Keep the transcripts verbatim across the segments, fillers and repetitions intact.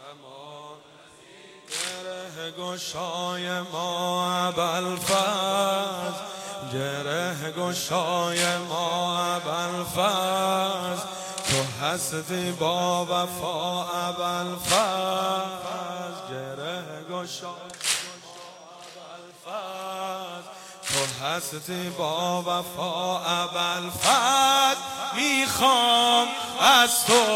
گره گشای ما ابوالفضل، گره گشای ما ابوالفضل، تو هستی با وفا ابوالفضل، گره گشای ابوالفضل، تو هستی با وفا ابوالفضل. میخوام از تو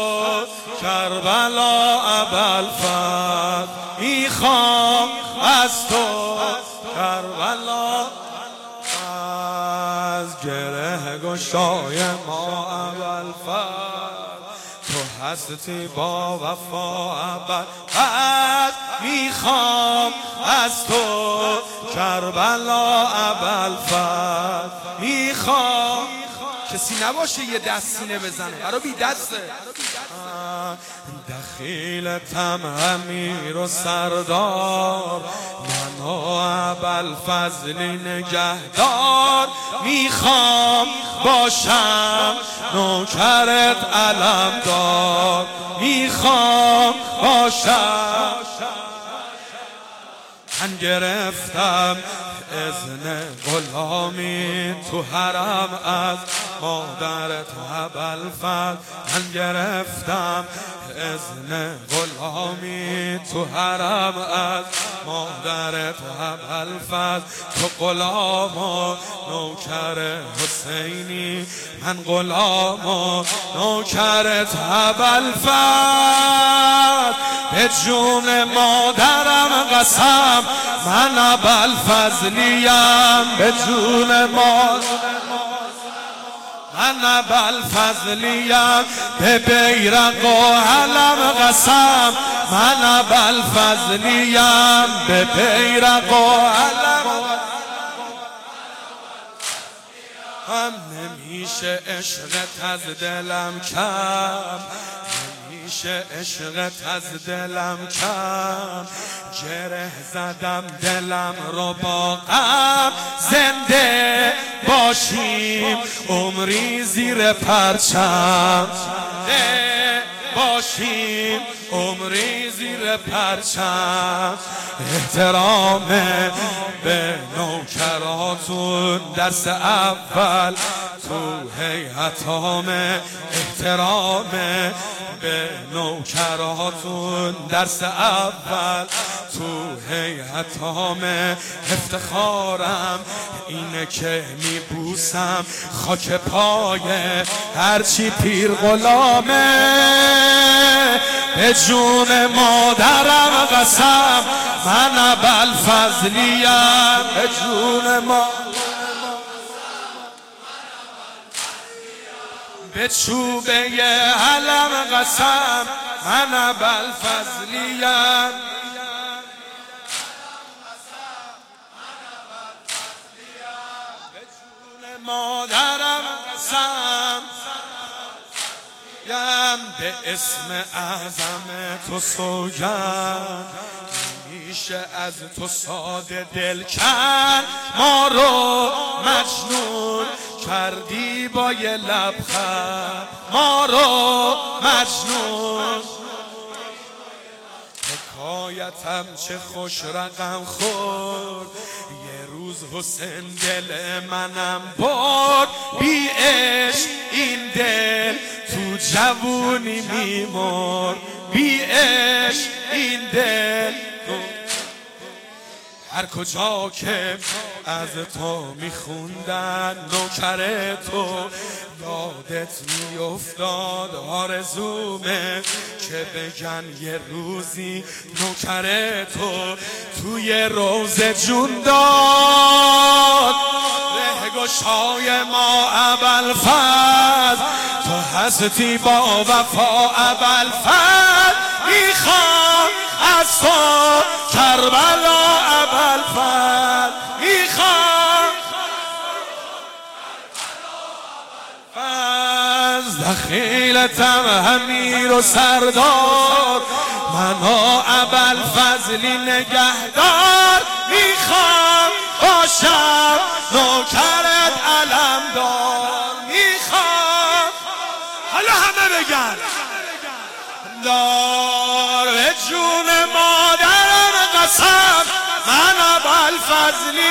کربلا ابوالفضل، میخوام از تو کربلا، از گره گشای ما ابوالفضل، تو هستی با وفا ابوالفضل. میخوام از تو کربلا ابوالفضل، میخوام کسی نباشه یه دست سینه بزنه، برای بی دسته. دخیلتم امیر و سردار، من و ابوالفضلی نگهدار. میخوام باشم نوکرت علمدار، میخوام باشم. من گرفتم اذن غلامی تو حرم از مادرت ابوالفضل، من گرفتم اذن غلامی تو حرم از مادرت ابوالفضل. تو غلام و نوکر حسینی، من غلام و نوکرت ابوالفضل. به جون مادرم قسم من ابوالفضلیم، به جون مادرم من ابوالفضلیم. به بیرق و علم قسم من ابوالفضلیم، به بیرق و علم. هم نمیشه عشقت از دلم کم، نمیشه عشقت از دلم کم. گره زدم دلم رو با غم، زنده باشیم عمری زیر پرچم، زنده باشیم عمری زیر پرچم. احترام به نوکراتون درس اول تو هیئتام، احترام به نوکراتون درس اول تو هیئتام. افتخارم اینه که میبوسم خاک پای هرچی پیر غلامه. به جون مادرم قسم من ابوالفضلیم، به جون ما به چوبه علم قسم من ابوالفضلیم. به جون مادرم قسم به اسم اعظم تو سوگند، نمیشه از تو ساده دل کن. ما رو مجنون کردی با یه لبخند، ما رو مجنون. حکایتم چه خوش رقم خورد، یه روز حسین دل منم برد. بی عشق این دل تو جوونی میمرد، بی عشق این دل هر کجا که از تو میخوندن نوکر تو یادت میافتاد. آرزومه که بگن یه روزی نوکر تو توی روزه جون داد. ره گشای ما ابوالفضل، تو هستی با وفا ابوالفضل. میخوام از تو کربلا ابوالفضل، میخوام دخیلتم امیر و سردار، منو ابوالفضلی نگهدار. میخوام باشم نوکرت علمدار، میخوام حالا همه بگن دار به جون ابوالفضلی